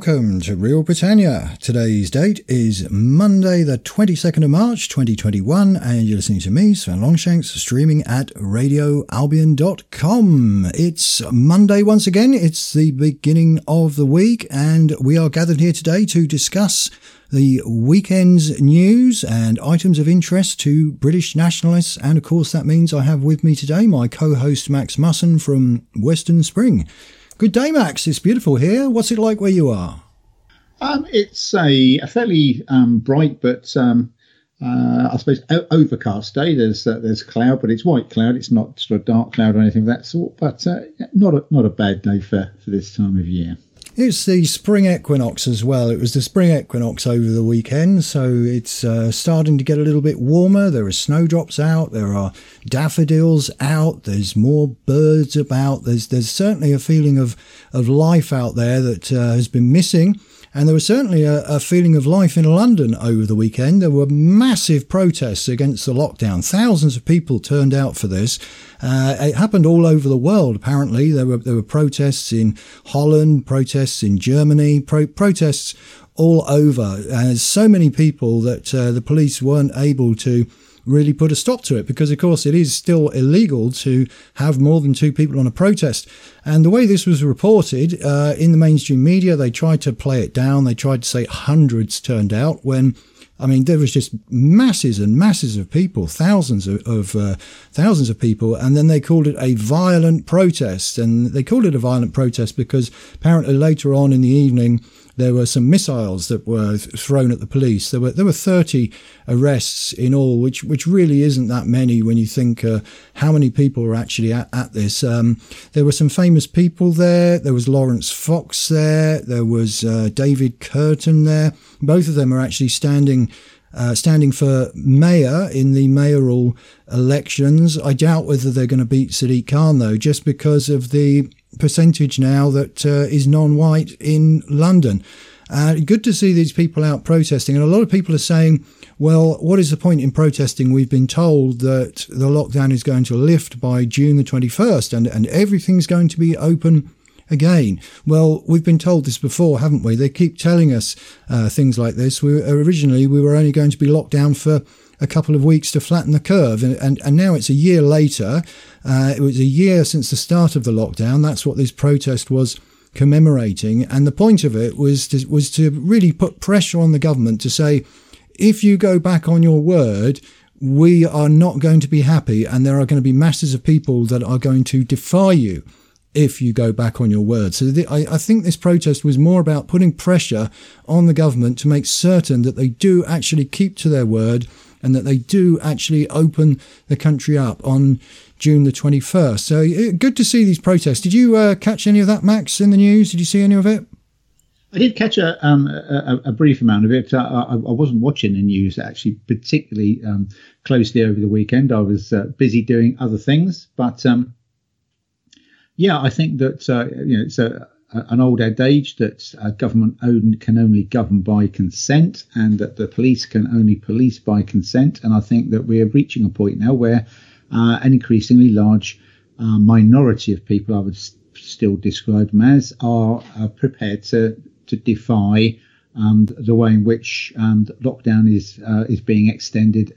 welcome to Real Britannia. Today's date is Monday the 22nd of March 2021 and you're listening to me, Sven Longshanks, streaming at radioalbion.com. It's Monday once again, it's the beginning of the week and we are gathered here today to discuss the weekend's news and items of interest to British nationalists, and of course that means I have with me today my co-host Max Musson from Western Spring. Good day, Max. It's beautiful here. What's it like where you are? It's a fairly bright but I suppose overcast day. There's cloud, but it's white cloud. It's not sort of dark cloud or anything of that sort. But not a bad day for this time of year. It's the spring equinox as well. It was the spring equinox over the weekend, so it's starting to get a little bit warmer. There are snowdrops out. There are daffodils out. There's more birds about. There's certainly a feeling of life out there that has been missing. And there was certainly a feeling of life in London over the weekend. There were massive protests against the lockdown. Thousands of people turned out for this. It happened all over the world, apparently. There were protests in Holland, protests in Germany, protests all over. So many people that the police weren't able to really put a stop to it because, of course, it is still illegal to have more than two people on a protest. And the way this was reported in the mainstream media, they tried to play it down. They tried to say hundreds turned out when, I mean, there was just masses and masses of people, thousands of people. And then they called it a violent protest. And they called it a violent protest because apparently later on in the evening, there were some missiles that were thrown at the police. There were 30 arrests in all, which really isn't that many when you think how many people were actually at this. There were some famous people there. There was Lawrence Fox there. There was David Curtin there. Both of them are actually standing for mayor in the mayoral elections. I doubt whether they're going to beat Sadiq Khan, though, just because of the percentage now that is non-white in London. Good to see these people out protesting. And a lot of people are saying, well, what is the point in protesting? We've been told that the lockdown is going to lift by June the 21st and everything's going to be open again. Well, we've been told this before, haven't we? They keep telling us things like this. Originally, we were only going to be locked down for a couple of weeks to flatten the curve. And now it's a year later. It was a year since the start of the lockdown. That's what this protest was commemorating. And the point of it was to really put pressure on the government to say, if you go back on your word, we are not going to be happy. And there are going to be masses of people that are going to defy you if you go back on your word. So I think this protest was more about putting pressure on the government to make certain that they do actually keep to their word and that they do actually open the country up on June the 21st. So good to see these protests. Did you catch any of that, Max, in the news? Did you see any of it? I did catch a brief amount of it. I wasn't watching the news actually particularly closely over the weekend. I was busy doing other things. But yeah, I think that it's an old adage that government can only govern by consent, and that the police can only police by consent. And I think that we are reaching a point now where an increasingly large minority of people, I would still describe them as, are prepared to defy the way in which lockdown is being extended.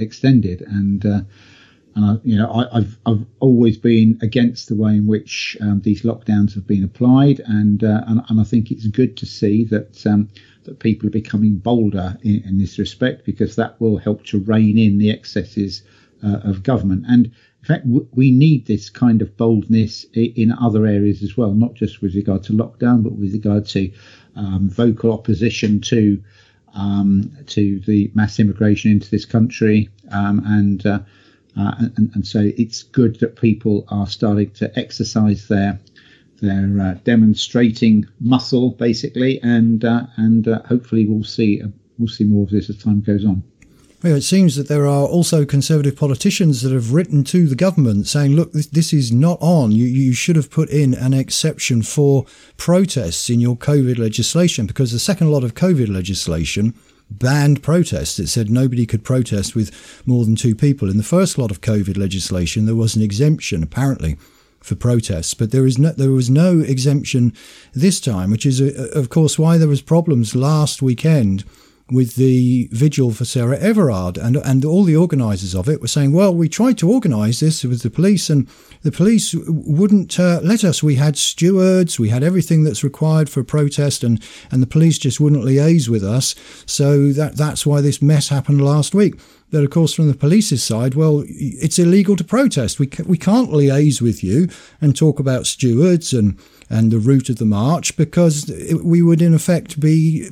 I've always been against the way in which these lockdowns have been applied, and I think it's good to see that people are becoming bolder in this respect, because that will help to rein in the excesses of government. And in fact, we need this kind of boldness in other areas as well, not just with regard to lockdown, but with regard to vocal opposition to the mass immigration into this country, and so it's good that people are starting to exercise their demonstrating muscle, basically, and hopefully we'll see more of this as time goes on. Well, it seems that there are also Conservative politicians that have written to the government saying, look, this is not on. You should have put in an exception for protests in your COVID legislation, because the second lot of COVID legislation banned protests. It said nobody could protest with more than two people. In the first lot of COVID legislation, there was an exemption, apparently, for protests, but there was no exemption this time, which is of course why there was problems last weekend with the vigil for Sarah Everard, and all the organisers of it were saying, well, we tried to organise this with the police and the police wouldn't let us. We had stewards, we had everything that's required for a protest, and the police just wouldn't liaise with us. So that's why this mess happened last week. But of course, from the police's side, well, it's illegal to protest. We can't liaise with you and talk about stewards and the route of the march, because we would in effect be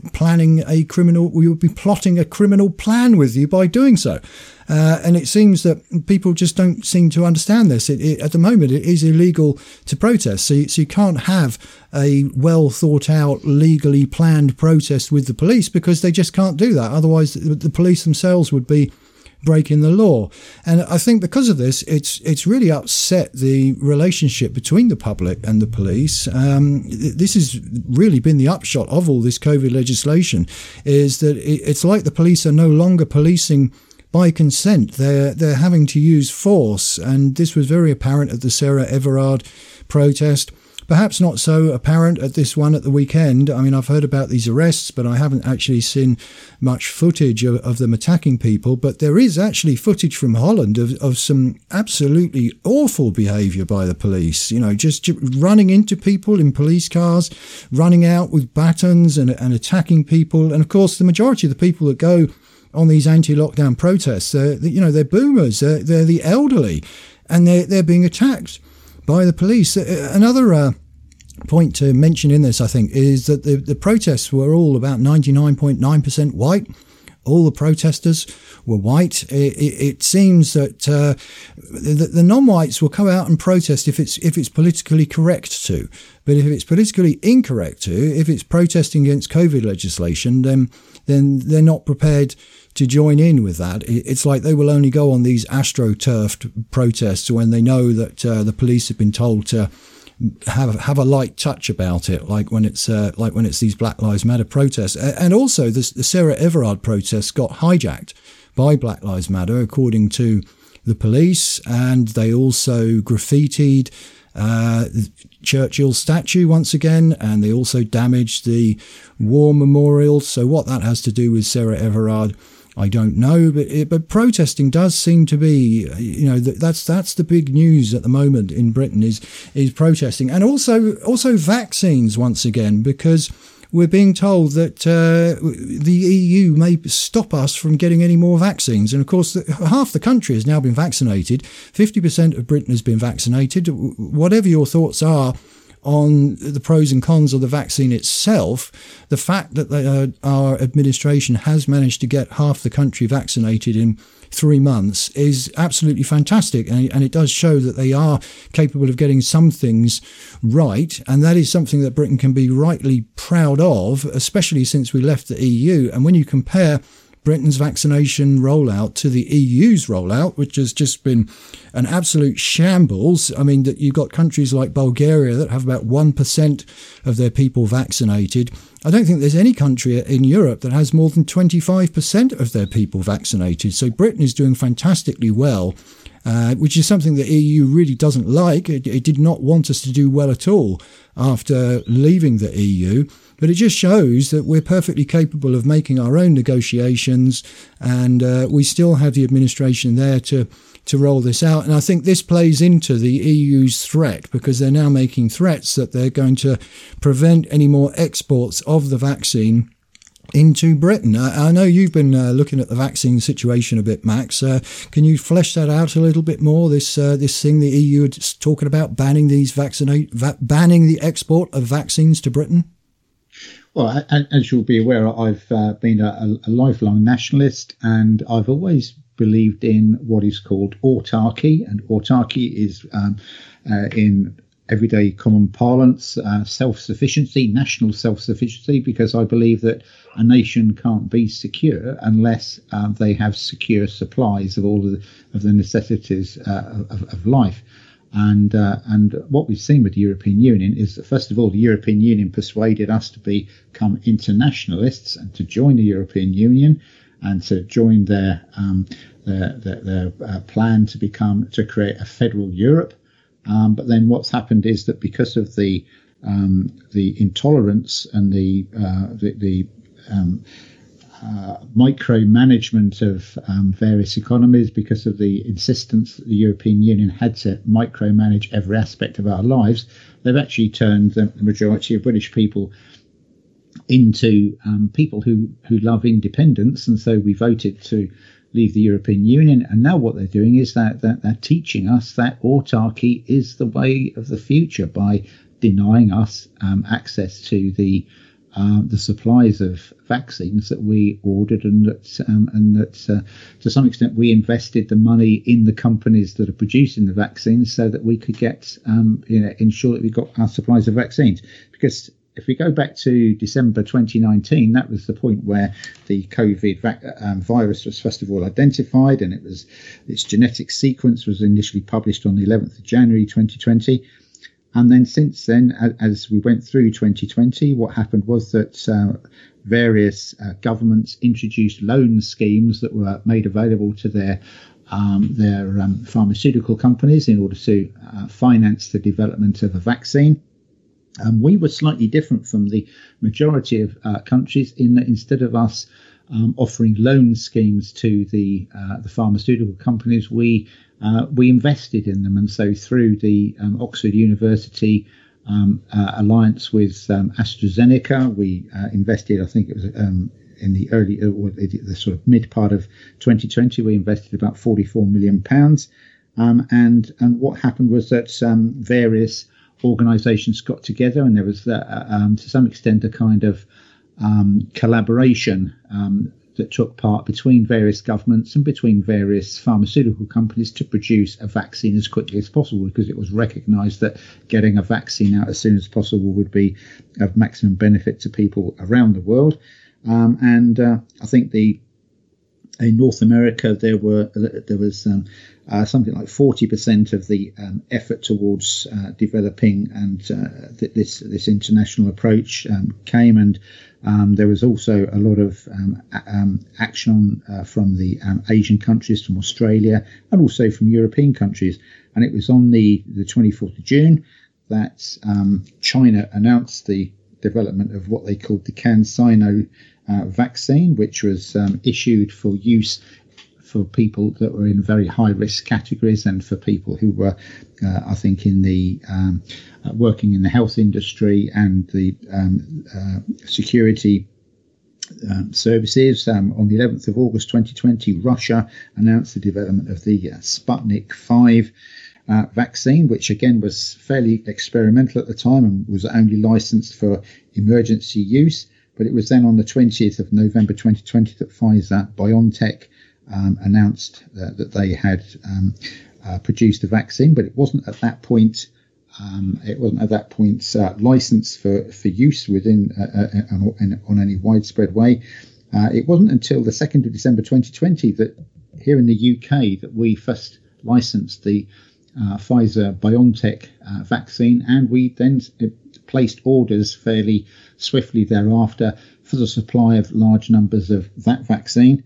we would be plotting a criminal plan with you by doing so. And it seems that people just don't seem to understand this. At the moment, it is illegal to protest. So you can't have a well thought out, legally planned protest with the police, because they just can't do that. Otherwise, the police themselves would be breaking the law. And I think because of this, it's really upset the relationship between the public and the police. This has really been the upshot of all this COVID legislation, is that it's like the police are no longer policing by consent. They're having to use force. And this was very apparent at the Sarah Everard protest. Perhaps not so apparent at this one at the weekend. I mean, I've heard about these arrests, but I haven't actually seen much footage of them attacking people. But there is actually footage from Holland of some absolutely awful behaviour by the police. You know, just running into people in police cars, running out with batons and attacking people. And of course, the majority of the people that go on these anti-lockdown protests, they're boomers, they're the elderly, and they're being attacked by the police. Another point to mention in this, I think, is that the protests were all about 99.9% white. All the protesters were white. It seems that the non-whites will come out and protest if it's politically correct to. But if it's politically incorrect to, if it's protesting against COVID legislation, then they're not prepared to join in with that. It's like they will only go on these astroturfed protests when they know that the police have been told to have a light touch about it, like when it's these Black Lives Matter protests. And also the Sarah Everard protests got hijacked by Black Lives Matter, according to the police, and they also graffitied Churchill's statue once again, and they also damaged the war memorial. So what that has to do with Sarah Everard, I don't know, but protesting does seem to be, that's the big news at the moment in Britain is protesting, and also vaccines once again, because we're being told that the EU may stop us from getting any more vaccines. And of course, half the country has now been vaccinated. 50% of Britain has been vaccinated. Whatever your thoughts are on the pros and cons of the vaccine itself, the fact that our administration has managed to get half the country vaccinated in 3 months is absolutely fantastic. And it does show that they are capable of getting some things right. And that is something that Britain can be rightly proud of, especially since we left the EU. And when you compare Britain's vaccination rollout to the EU's rollout, which has just been an absolute shambles. I mean, that you've got countries like Bulgaria that have about 1% of their people vaccinated. I don't think there's any country in Europe that has more than 25% of their people vaccinated. So Britain is doing fantastically well, which is something the EU really doesn't like. It did not want us to do well at all after leaving the EU. But it just shows that we're perfectly capable of making our own negotiations, and we still have the administration there to roll this out. And I think this plays into the EU's threat, because they're now making threats that they're going to prevent any more exports of the vaccine into Britain. I know you've been looking at the vaccine situation a bit, Max. Can you flesh that out a little bit more? This thing the EU is talking about, banning the export of vaccines to Britain. Well, as you'll be aware, I've been a lifelong nationalist, and I've always believed in what is called autarky. And autarky is, in everyday common parlance, self-sufficiency, national self-sufficiency, because I believe that a nation can't be secure unless they have secure supplies of all of the necessities of life. And what we've seen with the European Union is that, first of all, the European Union persuaded us to become internationalists and to join the European Union and to join their plan to create a federal Europe. But then what's happened is that because of the intolerance and the micromanagement of various economies, because of the insistence that the European Union had to micromanage every aspect of our lives, they've actually turned the majority of British people into people who love independence, and so we voted to leave the European Union. And now what they're doing is that they're teaching us that autarky is the way of the future by denying us access to the supplies of vaccines that we ordered, and that to some extent we invested the money in the companies that are producing the vaccines so that we could get ensure that we got our supplies of vaccines. Because if we go back to December 2019, that was the point where the COVID virus was first of all identified, and its genetic sequence was initially published on the 11th of January 2020. And then since then, as we went through 2020, what happened was that various governments introduced loan schemes that were made available to their pharmaceutical companies in order to finance the development of a vaccine. We were slightly different from the majority of countries in that instead of us offering loan schemes to the pharmaceutical companies, we invested in them. And so through the Oxford University alliance with AstraZeneca, we invested, I think it was in the early, the sort of mid part of 2020, we invested about £44 million. And what happened was that various organisations got together, and there was to some extent a kind of collaboration that took part between various governments and between various pharmaceutical companies to produce a vaccine as quickly as possible, because it was recognised that getting a vaccine out as soon as possible would be of maximum benefit to people around the world. And I think in North America there was something like 40% of the effort towards developing and this international approach came, and there was also a lot of action from the Asian countries, from Australia, and also from European countries. And it was on the 24th of June that China announced the development of what they called the CanSino vaccine, which was issued for use for people that were in very high risk categories, and for people who were, I think, in the working in the health industry and the security services. On the 11th of August 2020, Russia announced the development of the Sputnik 5 vaccine, which again was fairly experimental at the time and was only licensed for emergency use. But it was then on the 20th of November 2020 that Pfizer-BioNTech announced that they had produced a vaccine, but it wasn't at that point. Licensed for use within on any widespread way. It wasn't until the 2nd of December 2020 that here in the UK that we first licensed the Pfizer-BioNTech vaccine, and we then placed orders fairly swiftly thereafter for the supply of large numbers of that vaccine.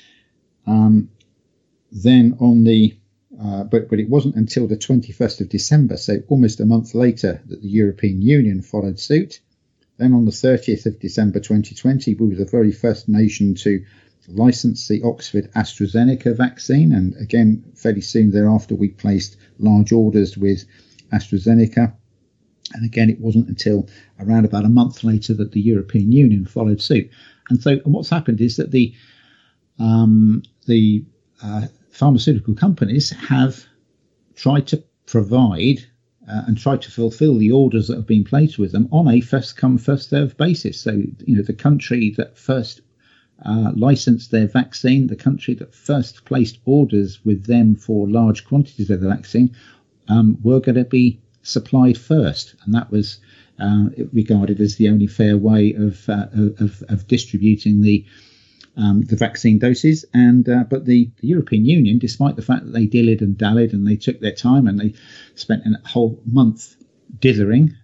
Then on the but it wasn't until the 21st of December, so almost a month later, that the European Union followed suit. Then on the 30th of December 2020, we were the very first nation to license the Oxford AstraZeneca vaccine, and again fairly soon thereafter we placed large orders with AstraZeneca. And again, it wasn't until around about a month later that the European Union followed suit. And so what's happened is that the pharmaceutical companies have tried to provide and tried to fulfill the orders that have been placed with them on a first come, first served basis. So, the country that first licensed their vaccine, the country that first placed orders with them for large quantities of the vaccine, were going to be supplied first, and that was regarded as the only fair way of distributing the vaccine doses. And but the European Union, despite the fact that they dillied and dallied and they took their time and they spent a whole month dithering,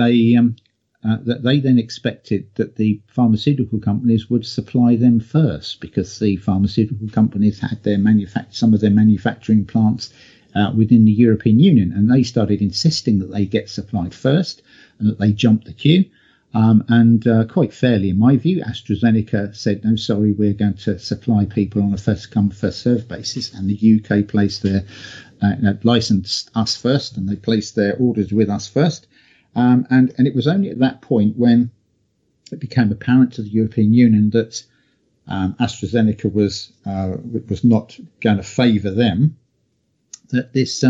they then expected that the pharmaceutical companies would supply them first, because the pharmaceutical companies had some of their manufacturing plants within the European Union, and they started insisting that they get supplied first and that they jump the queue. And quite fairly, in my view, AstraZeneca said, no, sorry, we're going to supply people on a first-come, first-served basis. And the UK placed their licensed us first, and they placed their orders with us first. And it was only at that point when it became apparent to the European Union that AstraZeneca was not going to favour them, that this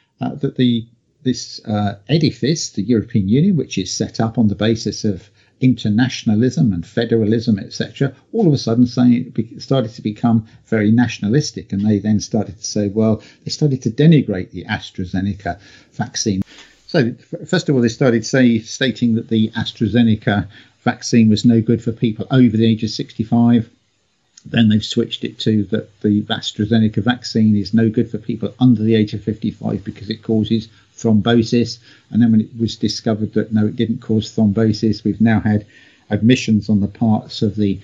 edifice, the European Union, which is set up on the basis of internationalism and federalism, etc., all of a sudden started to become very nationalistic. And they then started to say, well, they started to denigrate the AstraZeneca vaccine. So, first of all, they started stating that the AstraZeneca vaccine was no good for people over the age of 65. Then they've switched it to that the AstraZeneca vaccine is no good for people under the age of 55 because it causes thrombosis. And then when it was discovered that no, it didn't cause thrombosis, we've now had admissions on the parts of the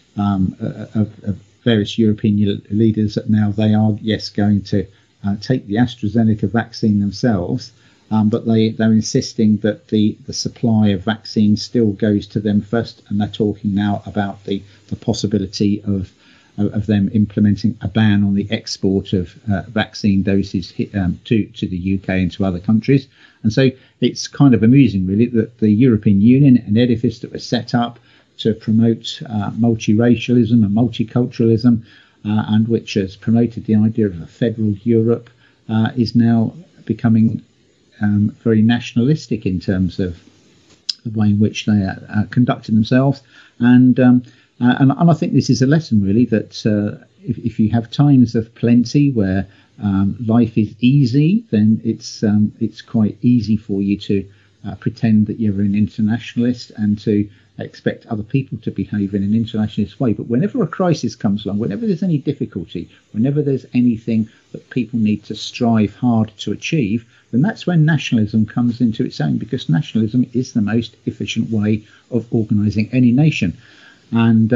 of various European leaders that now they are, yes, going to take the AstraZeneca vaccine themselves. But they're insisting that the supply of vaccines still goes to them first, and they're talking now about the possibility of them implementing a ban on the export of vaccine doses to the UK and to other countries. And so it's kind of amusing, really, that the European Union, an edifice that was set up to promote multiracialism and multiculturalism, and which has promoted the idea of a federal Europe, is now becoming very nationalistic in terms of the way in which they are conducting themselves, and I think this is a lesson, really, that if you have times of plenty where life is easy, then it's quite easy for you to pretend that you're an internationalist and to expect other people to behave in an internationalist way. But whenever a crisis comes along, whenever there's any difficulty, whenever there's anything that people need to strive hard to achieve, then that's when nationalism comes into its own, because nationalism is the most efficient way of organising any nation. And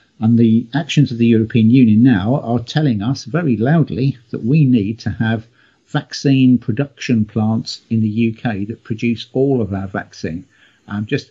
the actions of the European Union now are telling us very loudly that we need to have vaccine production plants in the UK that produce all of our vaccine. Just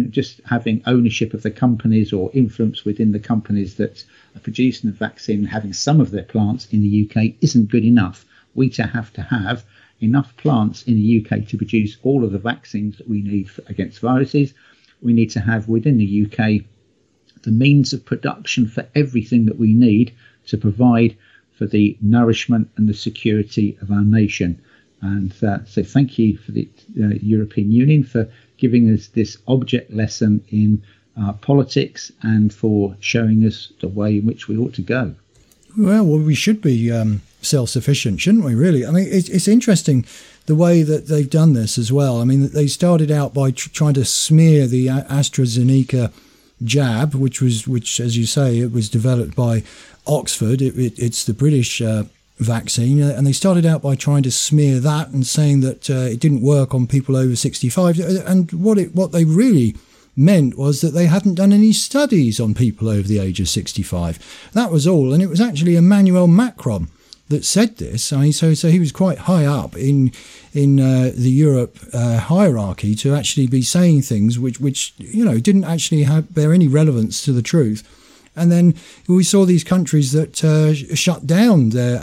having ownership of the companies or influence within the companies that are producing the vaccine and having some of their plants in the UK isn't good enough. We have to have enough plants in the UK to produce all of the vaccines that we need against viruses. We need to have within the UK the means of production for everything that we need to provide for the nourishment and the security of our nation. And so thank you for the European Union for giving us this object lesson in politics and for showing us the way in which we ought to go. Well, we should be self-sufficient, shouldn't we, really? I mean, it's interesting the way that they've done this as well. I mean, they started out by trying to smear the AstraZeneca jab, which, as you say, it was developed by Oxford. It's the British vaccine, and they started out by trying to smear that and saying that it didn't work on people over 65. And what they really meant was that they hadn't done any studies on people over the age of 65. That was all, and it was actually Emmanuel Macron that said this. I mean, so he was quite high up in the Europe hierarchy to actually be saying things which didn't actually bear any relevance to the truth. And then we saw these countries that shut down their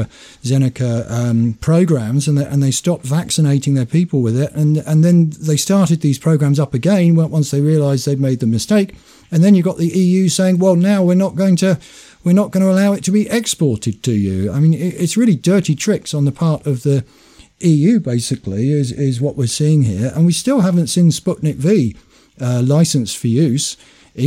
AstraZeneca programs, and they stopped vaccinating their people with it. And then they started these programs up again once they realised they'd made the mistake. And then you got the EU saying, well, now we're not going to allow it to be exported to you. I mean, it's really dirty tricks on the part of the EU, basically, is what we're seeing here. And we still haven't seen Sputnik V licensed for use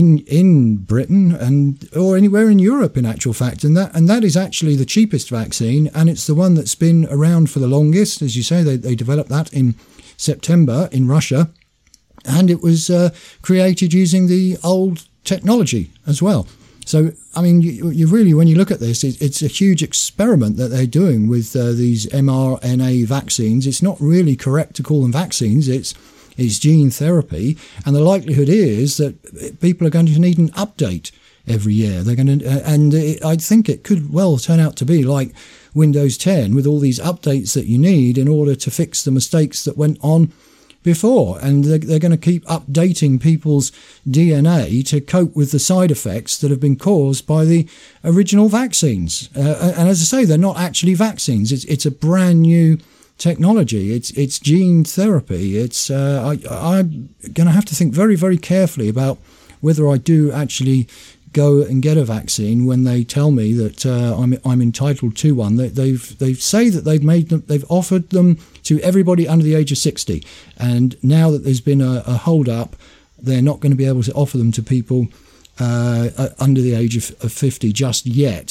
in Britain or anywhere in Europe, in actual fact, and that is actually the cheapest vaccine, and it's the one that's been around for the longest. As you say, they developed that in September in Russia, and it was created using the old technology as well. So, I mean, you really, when you look at this, it's a huge experiment that they're doing with these mRNA vaccines. It's not really correct to call them vaccines. It's it's gene therapy, and the likelihood is that people are going to need an update every year. They're going to, I think it could well turn out to be like Windows 10 with all these updates that you need in order to fix the mistakes that went on before. And they're going to keep updating people's DNA to cope with the side effects that have been caused by the original vaccines. And as I say, they're not actually vaccines. It's a brand new technology. It's gene therapy. I'm going to have to think very, very carefully about whether I do actually go and get a vaccine when they tell me that I'm entitled to one. They say that they've offered them to everybody under the age of 60, and now that there's been a hold up, they're not going to be able to offer them to people under the age of 50 just yet.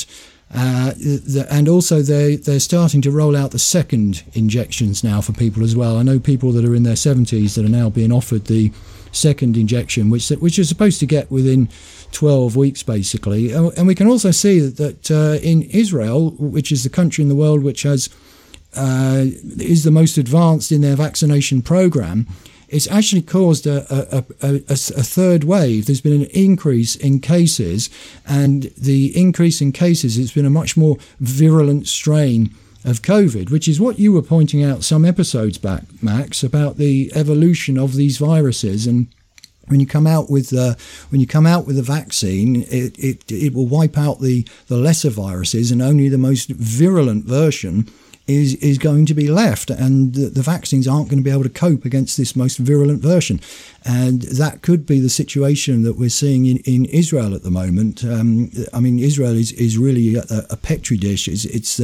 And also they're starting to roll out the second injections now for people as well. I know people that are in their 70s that are now being offered the second injection, which you're supposed to get within 12 weeks basically. And we can also see that in Israel, which is the country in the world which is the most advanced in their vaccination program, it's actually caused a third wave. There's been an increase in cases, and the increase in cases, it's been a much more virulent strain of COVID, which is what you were pointing out some episodes back, Max, about the evolution of these viruses. And when you come out with a vaccine, it will wipe out the lesser viruses, and only the most virulent version is going to be left, and the vaccines aren't going to be able to cope against this most virulent version. And that could be the situation that we're seeing in Israel at the moment. I mean, Israel is really a petri dish. It's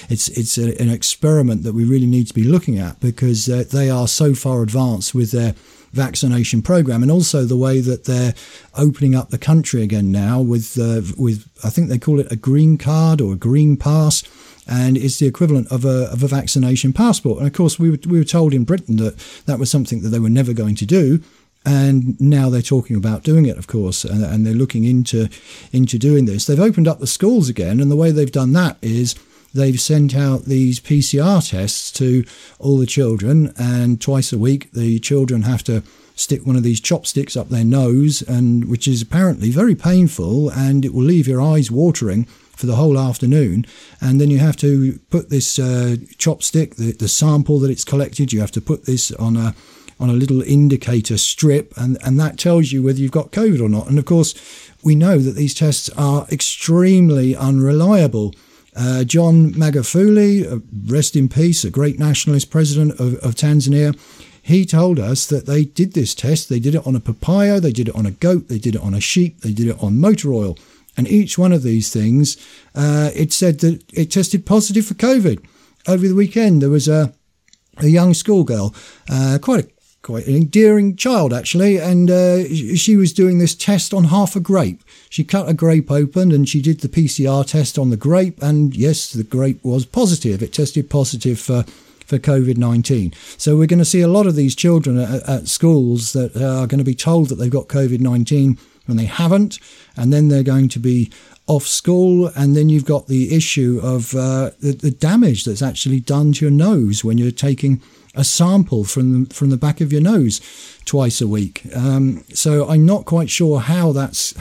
an experiment that we really need to be looking at, because they are so far advanced with their vaccination program, and also the way that they're opening up the country again now with I think they call it a green card or a green pass. And it's the equivalent of a vaccination passport. And of course, we were told in Britain that was something that they were never going to do. And now they're talking about doing it, of course, and they're looking into doing this. They've opened up the schools again, and the way they've done that is they've sent out these PCR tests to all the children, and twice a week the children have to stick one of these chopsticks up their nose, and which is apparently very painful, and it will leave your eyes watering for the whole afternoon. And then you have to put this chopstick, the sample that it's collected, you have to put this on a little indicator strip, and that tells you whether you've got COVID or not. And of course, we know that these tests are extremely unreliable. John Magufuli, rest in peace, a great nationalist president of Tanzania, he told us that they did this test. They did it on a papaya, they did it on a goat, they did it on a sheep, they did it on motor oil. And each one of these things, it said that it tested positive for COVID. Over the weekend, there was a young schoolgirl, quite an endearing child, actually, and she was doing this test on half a grape. She cut a grape open and she did the PCR test on the grape, and yes, the grape was positive. It tested positive for COVID-19. So we're going to see a lot of these children at schools that are going to be told that they've got COVID-19 when they haven't, and then they're going to be off school, and then you've got the issue of the damage that's actually done to your nose when you're taking a sample from the back of your nose twice a week. So I'm not quite sure how that's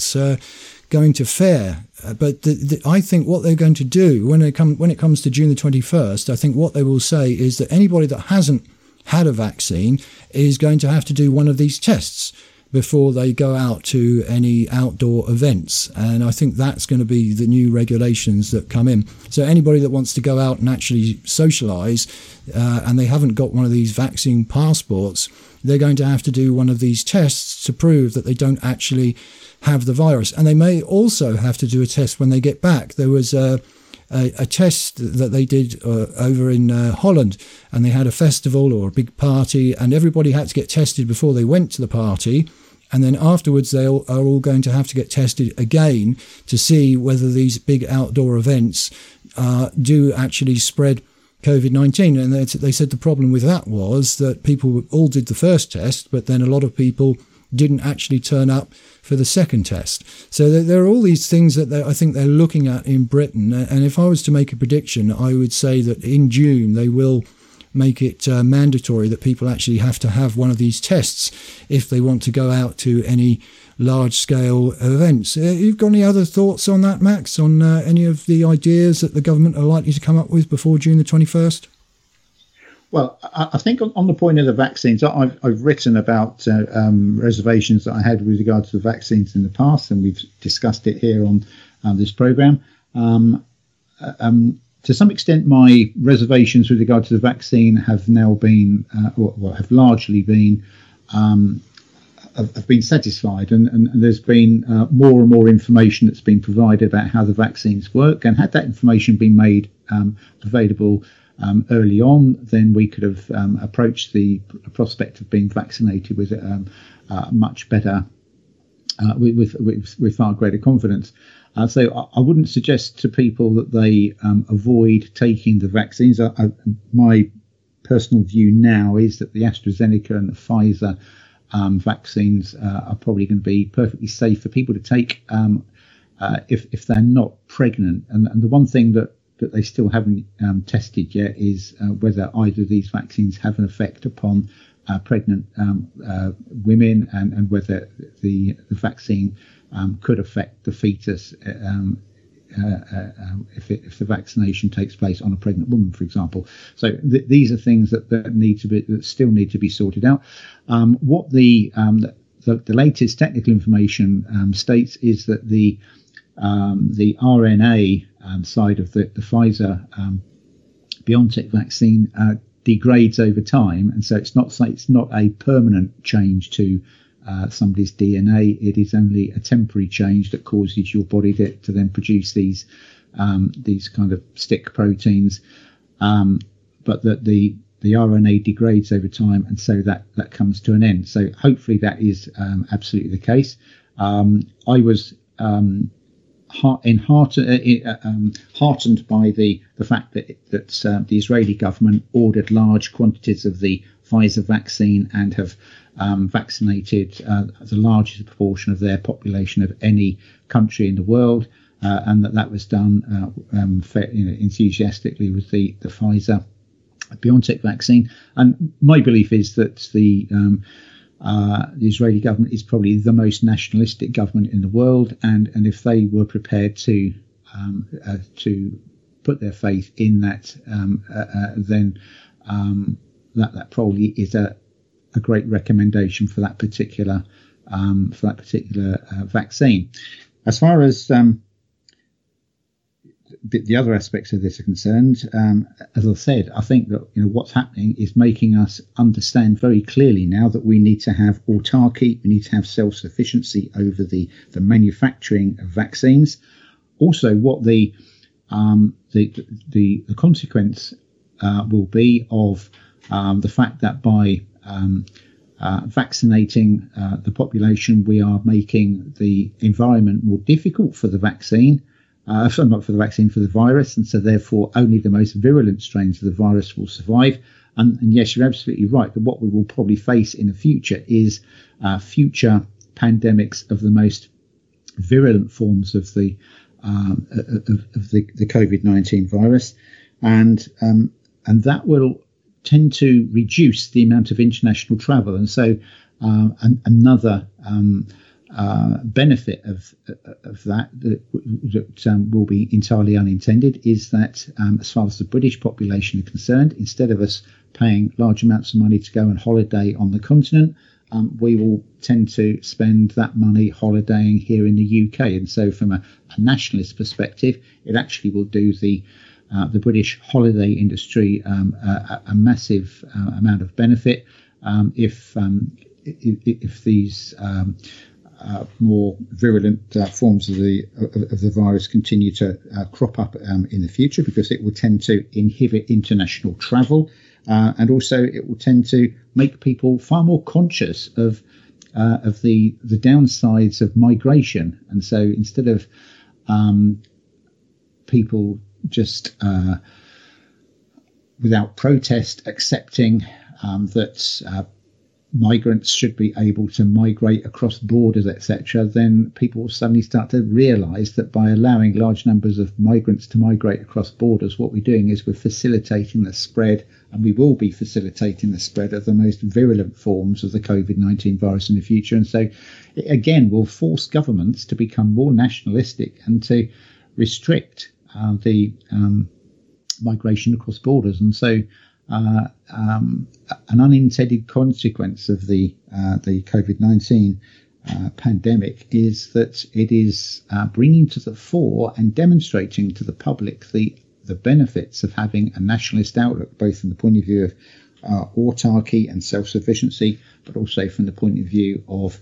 going to fare. But I think what they're going to do when it comes to June the 21st, I think what they will say is that anybody that hasn't had a vaccine is going to have to do one of these tests before they go out to any outdoor events. And I think that's going to be the new regulations that come in. So anybody that wants to go out and actually socialise and they haven't got one of these vaccine passports, they're going to have to do one of these tests to prove that they don't actually have the virus. And they may also have to do a test when they get back. There was a test that they did over in Holland, and they had a festival or a big party, and everybody had to get tested before they went to the party. And then afterwards, they are all going to have to get tested again to see whether these big outdoor events do actually spread COVID-19. And they said the problem with that was that people all did the first test, but then a lot of people didn't actually turn up for the second test. So there are all these things that I think they're looking at in Britain. And if I was to make a prediction, I would say that in June they will make it mandatory that people actually have to have one of these tests if they want to go out to any large-scale events. You've got any other thoughts on that, Max, on any of the ideas that the government are likely to come up with before June the 21st? Well, I think on the point of the vaccines, I've written about reservations that I had with regard to the vaccines in the past, and we've discussed it here on this programme. To some extent, my reservations with regard to the vaccine have now been, have largely been, have been satisfied, and there's been more and more information that's been provided about how the vaccines work. And had that information been made available early on, then we could have approached the prospect of being vaccinated with much better, with far greater confidence. So I wouldn't suggest to people that they avoid taking the vaccines. My personal view now is that the AstraZeneca and the Pfizer vaccines are probably going to be perfectly safe for people to take if they're not pregnant. And the one thing that they still haven't tested yet is whether either of these vaccines have an effect upon pregnant women, and whether the vaccine could affect the fetus if the vaccination takes place on a pregnant woman, for example. So these are things that still need to be sorted out. What the latest technical information states is that the RNA side of the Pfizer BioNTech vaccine degrades over time, and so it's not a permanent change to somebody's DNA. It is only a temporary change that causes your body to then produce these kind of stick proteins, but that the RNA degrades over time, and so that comes to an end. So hopefully that is absolutely the case. I was heartened by the fact that the Israeli government ordered large quantities of the Pfizer vaccine and have vaccinated the largest proportion of their population of any country in the world, and that was done enthusiastically with the Pfizer BioNTech vaccine. And my belief is that the Israeli government is probably the most nationalistic government in the world, and if they were prepared to put their faith in that, then that probably is a great recommendation for that particular vaccine. As far as the other aspects of this are concerned, as I said, I think that what's happening is making us understand very clearly now that we need to have autarky, we need to have self-sufficiency over the manufacturing of vaccines. Also, what the consequence will be of the fact that by vaccinating the population, we are making the environment more difficult for the vaccine. Not for the vaccine, for the virus, and so therefore only the most virulent strains of the virus will survive. And yes, you're absolutely right that what we will probably face in the future is future pandemics of the most virulent forms of the COVID-19 virus, and that will tend to reduce the amount of international travel. And so another benefit of that will be entirely unintended is that as far as the British population are concerned, instead of us paying large amounts of money to go on holiday on the continent, we will tend to spend that money holidaying here in the UK. And so from a nationalist perspective, it actually will do the British holiday industry a massive amount of benefit if these more virulent forms of the virus continue to crop up in the future, because it will tend to inhibit international travel, and also it will tend to make people far more conscious of the downsides of migration. And so instead of people just without protest accepting that migrants should be able to migrate across borders, etc., then people will suddenly start to realise that by allowing large numbers of migrants to migrate across borders, what we're doing is we're facilitating the spread and we will be facilitating the spread of the most virulent forms of the COVID-19 virus in the future. And so, it, again, will force governments to become more nationalistic and to restrict the migration across borders. And so, an unintended consequence of the COVID-19 pandemic is that it is bringing to the fore and demonstrating to the public the benefits of having a nationalist outlook, both from the point of view of autarky and self-sufficiency, but also from the point of view of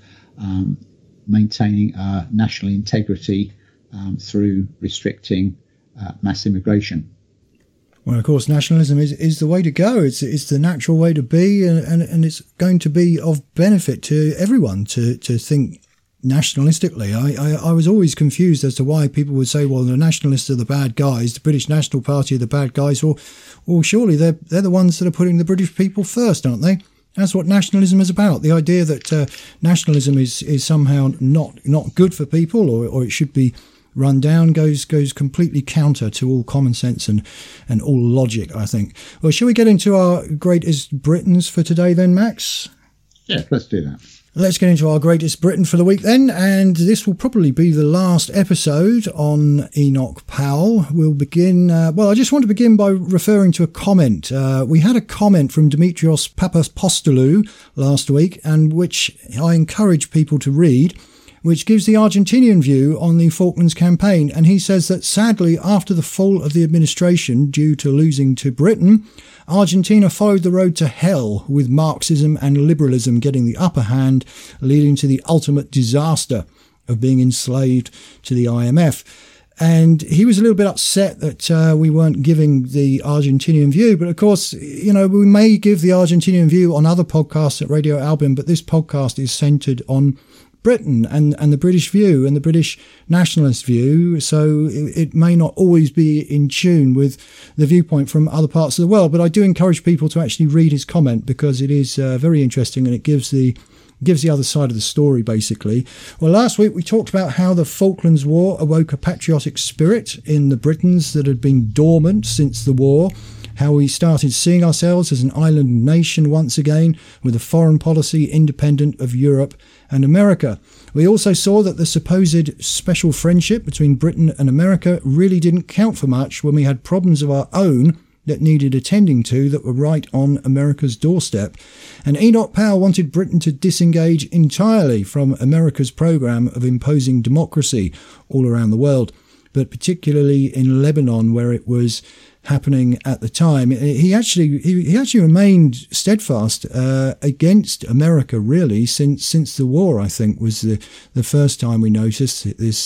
maintaining national integrity through restricting mass immigration. Well, of course, nationalism is the way to go. It's the natural way to be, and it's going to be of benefit to everyone to think nationalistically. I was always confused as to why people would say, well, the nationalists are the bad guys, the British National Party are the bad guys. Well, surely they're the ones that are putting the British people first, aren't they? That's what nationalism is about. The idea that nationalism is somehow not good for people, or it should be run down, goes completely counter to all common sense and all logic, I think. Well, shall we get into our greatest Britons for today then, Max? Yeah, let's do that. Let's get into our greatest Britain for the week then, and this will probably be the last episode on Enoch Powell. We'll begin, I just want to begin by referring to a comment. We had a comment from Dimitrios Papapostelou last week, and which I encourage people to read, which gives the Argentinian view on the Falklands campaign. And he says that sadly, after the fall of the administration due to losing to Britain, Argentina followed the road to hell, with Marxism and liberalism getting the upper hand, leading to the ultimate disaster of being enslaved to the IMF. And he was a little bit upset that we weren't giving the Argentinian view. But of course, we may give the Argentinian view on other podcasts at Radio Albion, but this podcast is centred on Britain and the British view and the British nationalist view, so it may not always be in tune with the viewpoint from other parts of the world. But I do encourage people to actually read his comment, because it is very interesting, and it gives the other side of the story, basically. Well, last week we talked about how the Falklands War awoke a patriotic spirit in the Britons that had been dormant since the war, how we started seeing ourselves as an island nation once again, with a foreign policy independent of Europe and America. We also saw that the supposed special friendship between Britain and America really didn't count for much when we had problems of our own that needed attending to that were right on America's doorstep. And Enoch Powell wanted Britain to disengage entirely from America's program of imposing democracy all around the world, but particularly in Lebanon, where it was happening at the time. He actually remained steadfast against America, really, since the war. I think was the first time we noticed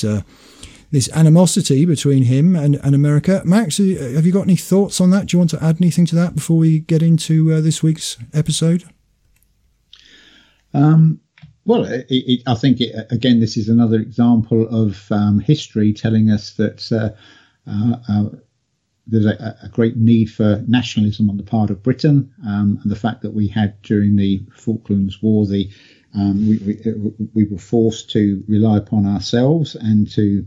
this animosity between him and America. Max, have you got any thoughts on that? Do you want to add anything to that before we get into this week's episode? Well, I think, again, this is another example of history telling us that there's a great need for nationalism on the part of Britain, and the fact that we had during the Falklands War, we were forced to rely upon ourselves and to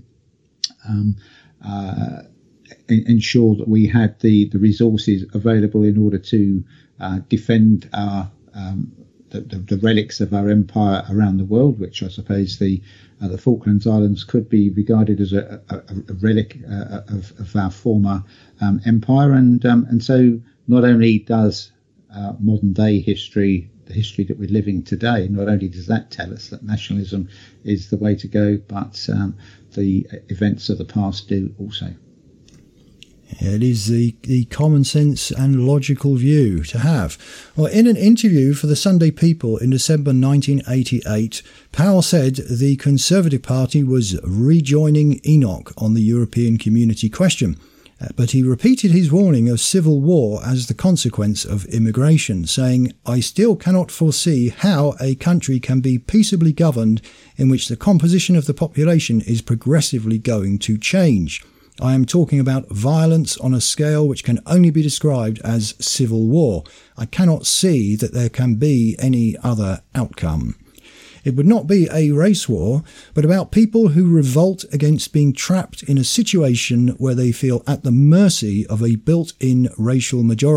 ensure that we had the resources available in order to defend our the relics of our empire around the world, which I suppose the Falklands Islands could be regarded as a relic of our former empire. And so not only does modern day history, the history that we're living today, not only does that tell us that nationalism is the way to go, but the events of the past do also. It is the common sense and logical view to have. Well, in an interview for the Sunday People in December 1988, Powell said the Conservative Party was rejoining Enoch on the European Community question. But he repeated his warning of civil war as the consequence of immigration, saying, "I still cannot foresee how a country can be peaceably governed in which the composition of the population is progressively going to change. I am talking about violence on a scale which can only be described as civil war. I cannot see that there can be any other outcome." It would not be a race war, but about people who revolt against being trapped in a situation where they feel at the mercy of a built-in racial majority,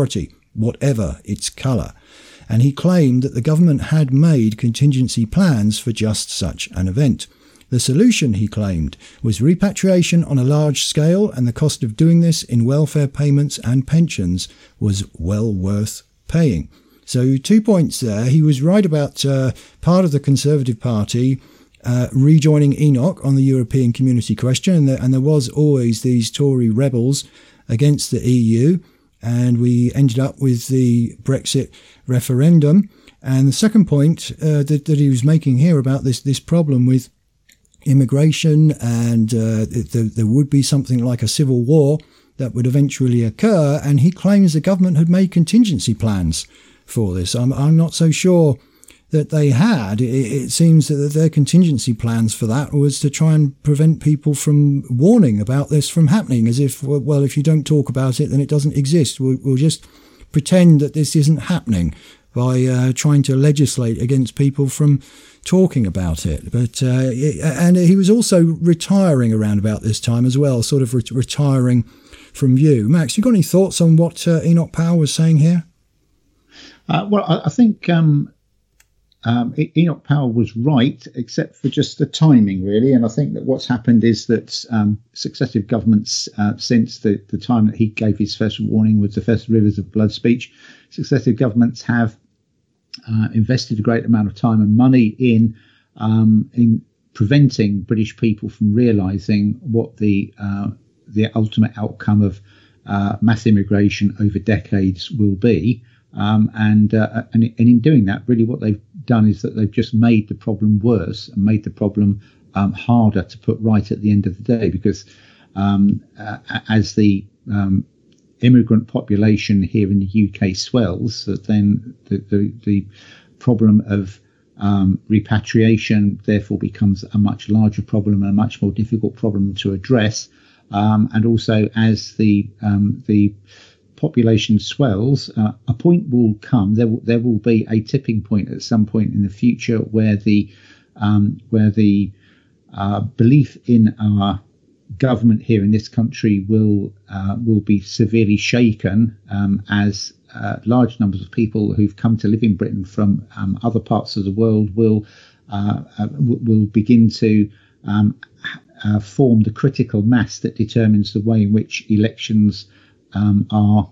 whatever its colour. And he claimed that the government had made contingency plans for just such an event. The solution, he claimed, was repatriation on a large scale, and the cost of doing this in welfare payments and pensions was well worth paying. So 2 points there. He was right about part of the Conservative Party rejoining Enoch on the European Community question, and there was always these Tory rebels against the EU, and we ended up with the Brexit referendum. And the second point that he was making here about this problem with immigration, and there would be something like a civil war that would eventually occur, and he claims the government had made contingency plans for this. I'm not so sure that they had. It seems that their contingency plans for that was to try and prevent people from warning about this from happening, as if, well, if you don't talk about it, then it doesn't exist. We'll just pretend that this isn't happening by trying to legislate against people from talking about it. But and he was also retiring around about this time as well, sort of retiring from view. Max, you got any thoughts on what Enoch Powell was saying here? Well, I think Enoch Powell was right, except for just the timing, really. And I think that what's happened is that successive governments, since the time that he gave his first warning with the first Rivers of Blood speech, successive governments have invested a great amount of time and money in preventing British people from realising what the ultimate outcome of mass immigration over decades will be. And in doing that, really what they've done is that they've just made the problem worse and made the problem harder to put right at the end of the day, because as the immigrant population here in the UK swells, that then the problem of repatriation therefore becomes a much larger problem and a much more difficult problem to address. And also, as the population swells, a point will come. There will be a tipping point at some point in the future where the belief in our government here in this country will be severely shaken, as large numbers of people who've come to live in Britain from other parts of the world will begin to form the critical mass that determines the way in which elections are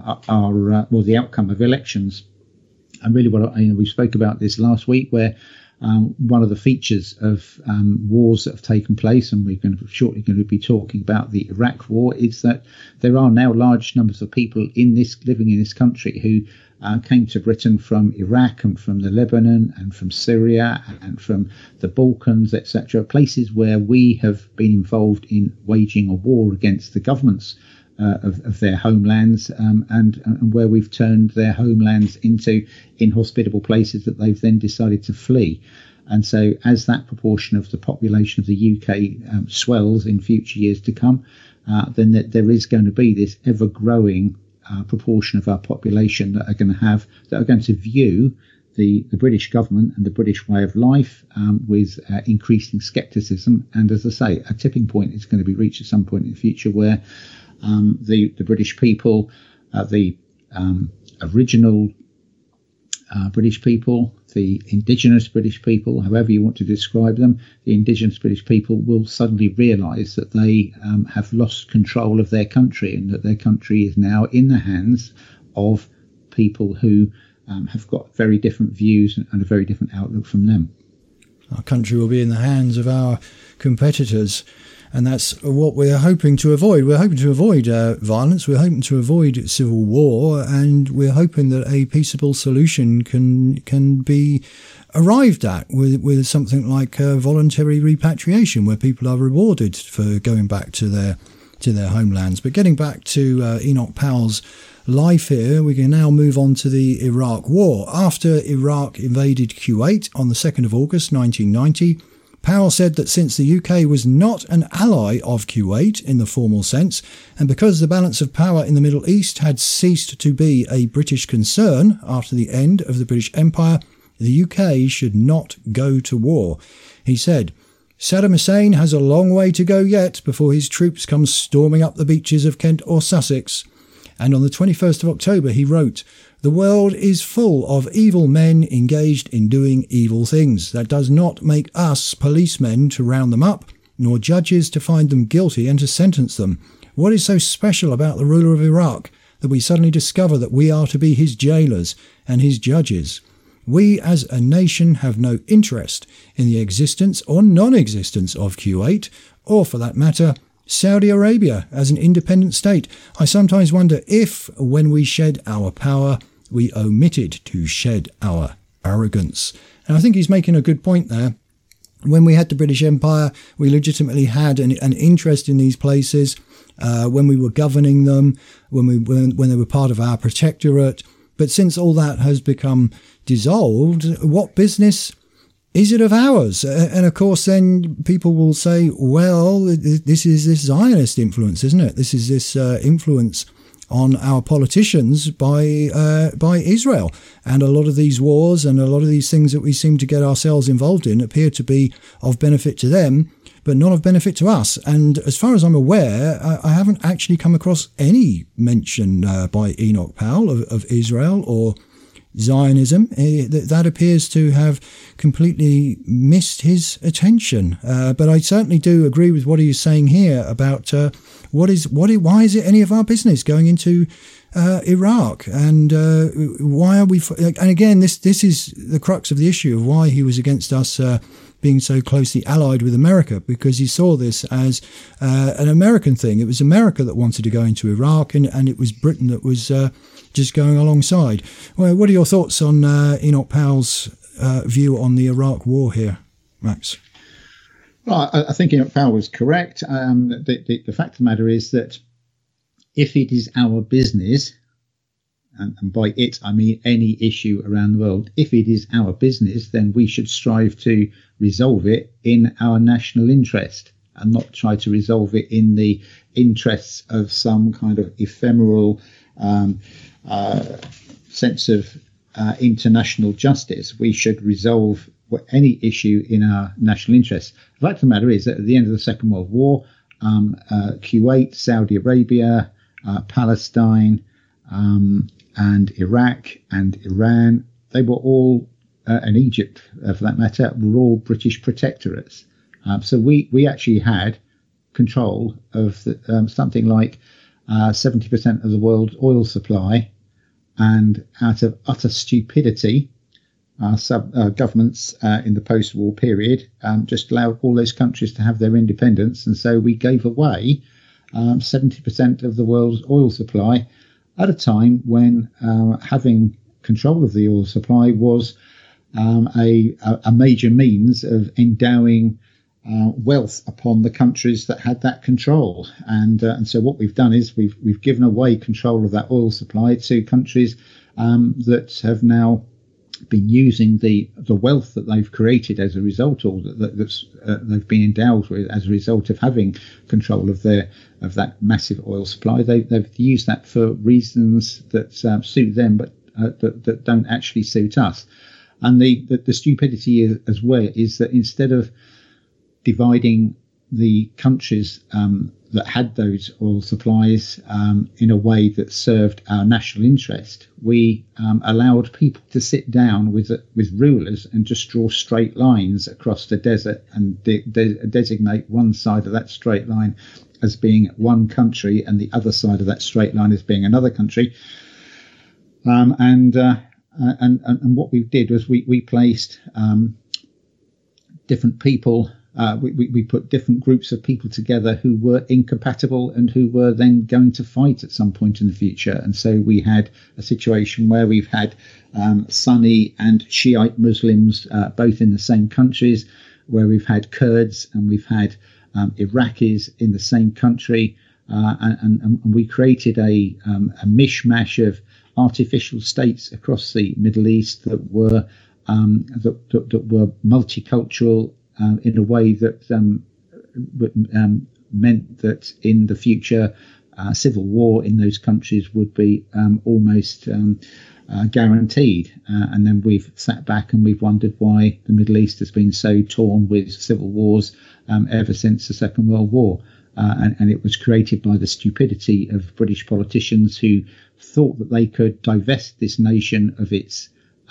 the outcome of elections. And really, we spoke about this last week, where one of the features of wars that have taken place, and we're shortly going to be talking about the Iraq War, is that there are now large numbers of people living in this country who came to Britain from Iraq and from the Lebanon and from Syria and from the Balkans, etc., places where we have been involved in waging a war against the governments of their homelands, and where we've turned their homelands into inhospitable places that they've then decided to flee. And so as that proportion of the population of the UK swells in future years to come, then there is going to be this ever-growing proportion of our population that are going to view the British government and the British way of life with increasing scepticism. And as I say, a tipping point is going to be reached at some point in the future where the British people, the original British people, the indigenous British people, however you want to describe them, the indigenous British people will suddenly realise that they have lost control of their country, and that their country is now in the hands of people who have got very different views and a very different outlook from them. Our country will be in the hands of our competitors. And that's what we're hoping to avoid. We're hoping to avoid violence. We're hoping to avoid civil war, and we're hoping that a peaceable solution can be arrived at with something like voluntary repatriation, where people are rewarded for going back to their homelands. But getting back to Enoch Powell's life here, we can now move on to the Iraq War. After Iraq invaded Kuwait on the 2nd of August 1990. Powell said that since the UK was not an ally of Kuwait in the formal sense, and because the balance of power in the Middle East had ceased to be a British concern after the end of the British Empire, the UK should not go to war. He said, "Saddam Hussein has a long way to go yet before his troops come storming up the beaches of Kent or Sussex. And on the 21st of October, he wrote, "The world is full of evil men engaged in doing evil things. That does not make us policemen to round them up, nor judges to find them guilty and to sentence them. What is so special about the ruler of Iraq that we suddenly discover that we are to be his jailers and his judges? We as a nation have no interest in the existence or non-existence of Kuwait, or for that matter, Saudi Arabia as an independent state. I sometimes wonder if, when we shed our power, we omitted to shed our arrogance." And I think he's making a good point there. When we had the British Empire, we legitimately had an interest in these places when we were governing them, when they were part of our protectorate. But since all that has become dissolved, what business is it of ours? And of course, then people will say, well, this is this Zionist influence, isn't it? This is this influence on our politicians by Israel. And a lot of these wars and a lot of these things that we seem to get ourselves involved in appear to be of benefit to them, but not of benefit to us. And as far as I'm aware, I haven't actually come across any mention by Enoch Powell of Israel or Zionism. That appears to have completely missed his attention. But I certainly do agree with what he's saying here about why is it any of our business going into Iraq, and why are we? And again, this is the crux of the issue of why he was against us being so closely allied with America, because he saw this as an American thing. It was America that wanted to go into Iraq, and it was Britain that was just going alongside. Well, what are your thoughts on Enoch Powell's view on the Iraq war here, Max? Well, I think Enoch Powell was correct. The fact of the matter is that if it is our business, and by it I mean any issue around the world, if it is our business, then we should strive to resolve it in our national interest and not try to resolve it in the interests of some kind of ephemeral sense of international justice. We should resolve any issue in our national interest. The fact of the matter is that at the end of the Second World War, Kuwait, Saudi Arabia, Palestine, and Iraq and Iran, they were all, and Egypt for that matter, were all British protectorates. So we actually had control of something like 70% of the world's oil supply, and out of utter stupidity, governments in the post-war period just allowed all those countries to have their independence, and so we gave away 70% of the world's oil supply at a time when having control of the oil supply was a major means of endowing wealth upon the countries that had that control. And so what we've done is we've given away control of that oil supply to countries that have now been using the wealth that they've created as a result, or that's they've been endowed with as a result of having control of that massive oil supply. They've used that for reasons that suit them, but that don't actually suit us. And the stupidity is, as well, is that instead of dividing the countries that had those oil supplies in a way that served our national interest, we allowed people to sit down with rulers and just draw straight lines across the desert and designate one side of that straight line as being one country and the other side of that straight line as being another country. And what we did was we placed different people. We put different groups of people together who were incompatible and who were then going to fight at some point in the future. And so we had a situation where we've had Sunni and Shiite Muslims both in the same countries, where we've had Kurds and we've had Iraqis in the same country. And we created a mishmash of artificial states across the Middle East that were multicultural, in a way that meant that in the future civil war in those countries would be almost guaranteed. And then we've sat back and we've wondered why the Middle East has been so torn with civil wars ever since the Second World War. and it was created by the stupidity of British politicians who thought that they could divest this nation of its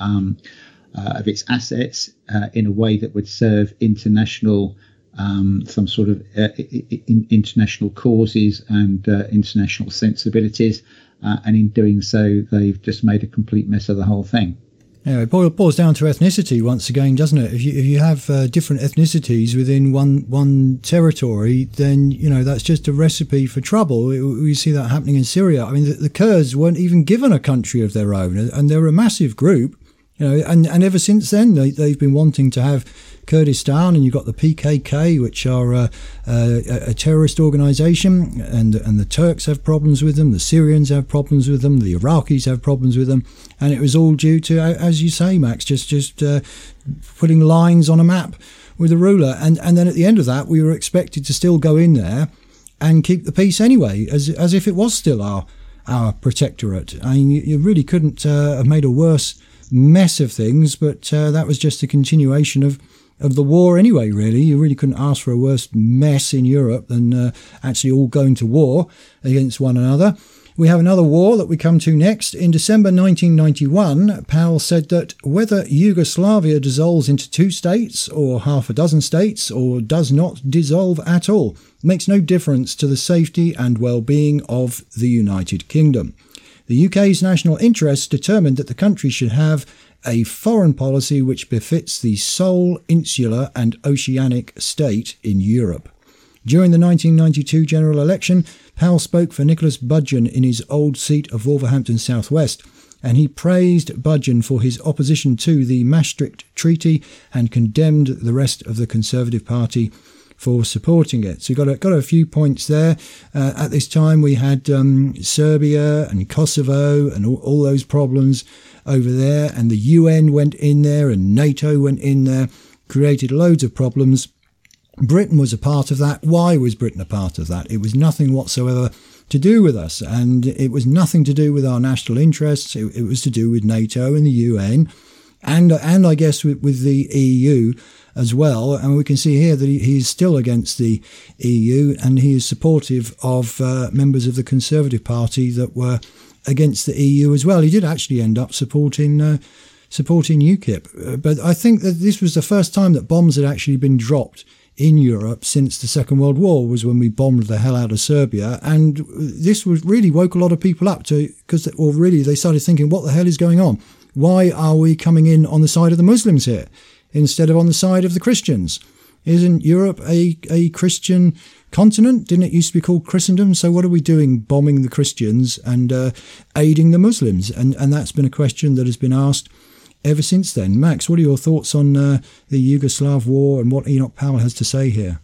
assets in a way that would serve international some sort of international causes and international sensibilities, and in doing so, they've just made a complete mess of the whole thing. Yeah, it boils down to ethnicity once again, doesn't it? If you have different ethnicities within one territory, then that's just a recipe for trouble. We see that happening in Syria. I mean, the Kurds weren't even given a country of their own, and they're a massive group. And ever since then, they've been wanting to have Kurdistan, and you've got the PKK, which are a terrorist organisation, and the Turks have problems with them, the Syrians have problems with them, the Iraqis have problems with them, and it was all due to, as you say, Max, just putting lines on a map with a ruler, and then at the end of that, we were expected to still go in there and keep the peace anyway, as if it was still our protectorate. I mean, you really couldn't have made a worse mess of things, but that was just a continuation of the war anyway, really. You really couldn't ask for a worse mess in Europe than actually all going to war against one another. We have another war that we come to next. In December 1991, Powell said that whether Yugoslavia dissolves into 2 states or half a dozen states or does not dissolve at all makes no difference to the safety and well-being of the United Kingdom. The UK's national interests determined that the country should have a foreign policy which befits the sole insular and oceanic state in Europe. During the 1992 general election, Powell spoke for Nicholas Budgeon in his old seat of Wolverhampton South West, and he praised Budgeon for his opposition to the Maastricht Treaty and condemned the rest of the Conservative Party for supporting it. So you've got a few points there. At this time, we had Serbia and Kosovo and all those problems over there, and the UN went in there and NATO went in there, created loads of problems. Britain was a part of that. Why was Britain a part of that? It was nothing whatsoever to do with us, and it was nothing to do with our national interests. It was to do with NATO and the UN, and I guess with the EU as well. And we can see here that he is still against the EU, and he is supportive of members of the Conservative Party that were against the EU as well. He did actually end up supporting UKIP. But I think that this was the first time that bombs had actually been dropped in Europe since the Second World War, was when we bombed the hell out of Serbia. And this was really woke a lot of people up because they started thinking, what the hell is going on? Why are we coming in on the side of the Muslims here instead of on the side of the Christians? Isn't Europe a Christian continent? Didn't it used to be called Christendom? So what are we doing bombing the Christians and aiding the Muslims? And that's been a question that has been asked ever since then. Max, what are your thoughts on the Yugoslav war and what Enoch Powell has to say here?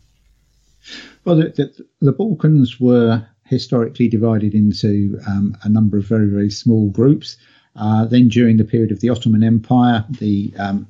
Well, the Balkans were historically divided into a number of very, very small groups. Then during the period of the Ottoman Empire, the